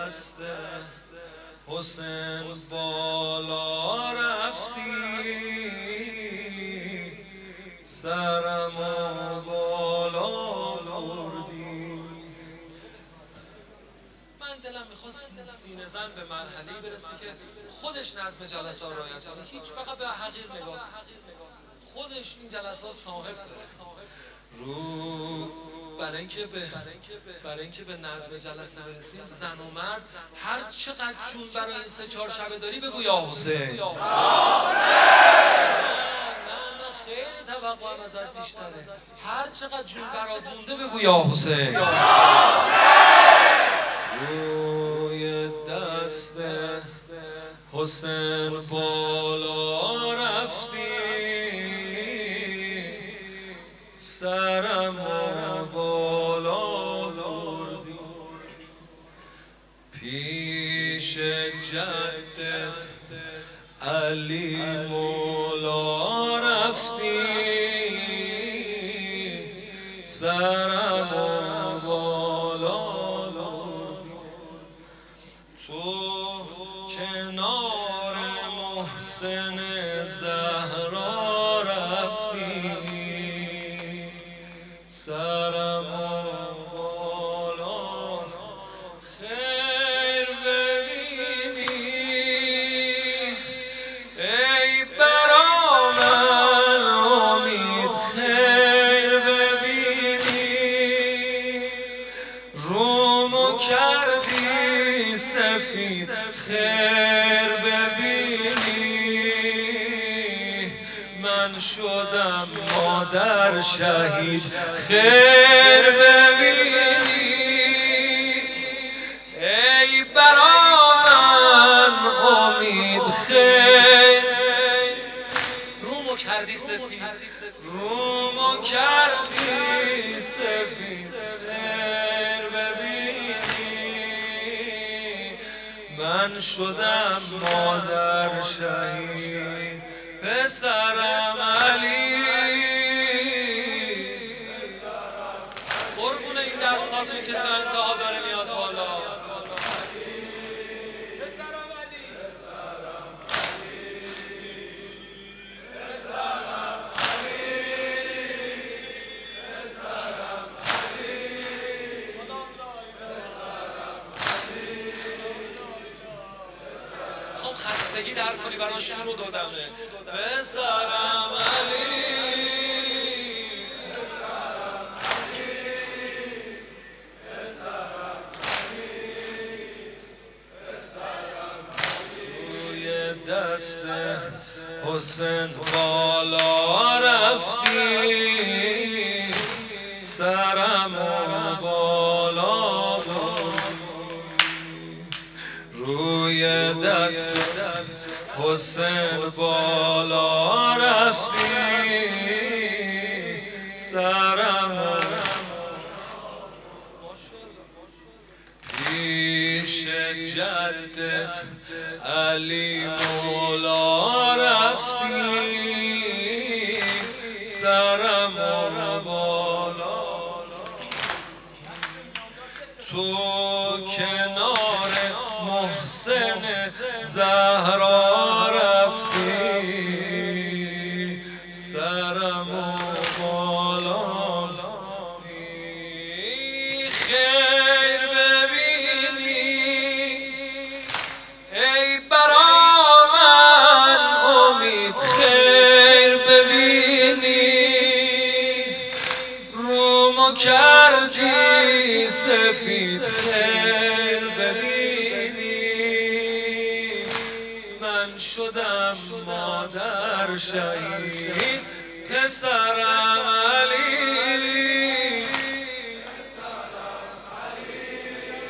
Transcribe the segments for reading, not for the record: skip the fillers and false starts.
دست حسین بالا رفتی، سرمو بالا بردی. من دلم میخواست سینه زن به مرحله‌ای برسه که خودش نظم جلسه رو رعایت کنه، هیچ فقط به حقیر نگاه، خودش این جلسه صاحب داره. برای اینکه به نظم جلسه برسیم، زن و مرد هر چقدر جون برای این 3-4 شبه داری بگو یا حسین. نه خیلی توقعم ازت بیشتره. هر چقدر جون برات مونده بگو یا حسین. روی دست حسین بالا رفتی، سرمو بالا بردی. پیش جدت علی مولا رفتی، سرمو بالا بردی. تو کنار محسن زهرا رفتی، سرمو بالا خیر ببینی. ای برا من امید خیر ببینی، رومو کردی سفید خیر ببینی. من شدم مادر شهید خیر ببینی. ای برا من امید خیر، رومو کردی سفید، رومو کردی سفید خیر ببینی. من شدم مادر شهید پسرم علی. قربون این دستاتون که تا انتها داره میاد بالا. پسرم علی، پسرم علی، پسرم علی، پسرم علی، خب خستگی در کنی برای شروع و دودمه. پسرم علی، پسرم علی، پسرم علی، پسرم علی. روی دست حسین بالا رفتی، سرمو بالا بردی. روی دست حسین بالا رفتی، سرمو پیش جدت علی مولا رفتی، سرمو بالا. تو کنار محسن زهرا رفتی، سرمو بالا خیر ببینی. ای برا من امید خیر ببینی، رومو کردی سفید خیر ببینی. من شدم مادر شهید پسرم علی، پسرم علی،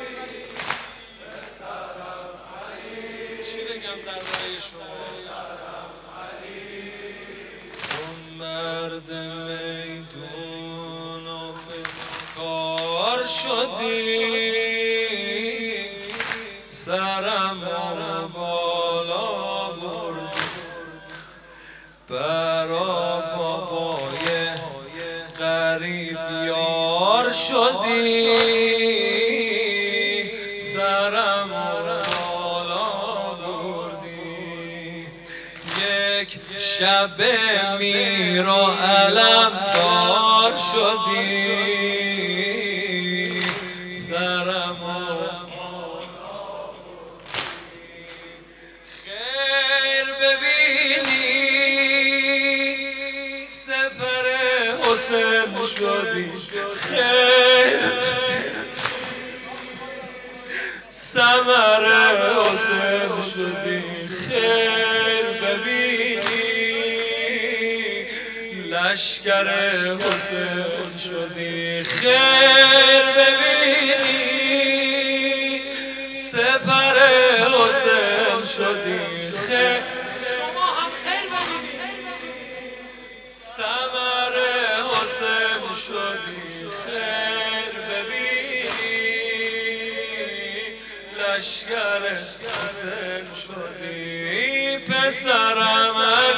پسرم علی. چی بگم درباره شما؟ پسرم علی. تو مرد میدون و کار شدی، سرمو بالا بردی. برا بابای غریب یار شدی، سرمو شب میر و علمدار شدی سرم خیر ببینی سفر حسین شدی خیر ثمر حسین شدی خیر ببینی لشکر حسین شدی خیر ببینی سپر حسین شدی خیر شما هم خیر ببینی ثمر حسین شدی خیر ببینی لشکر حسین شدی پسرم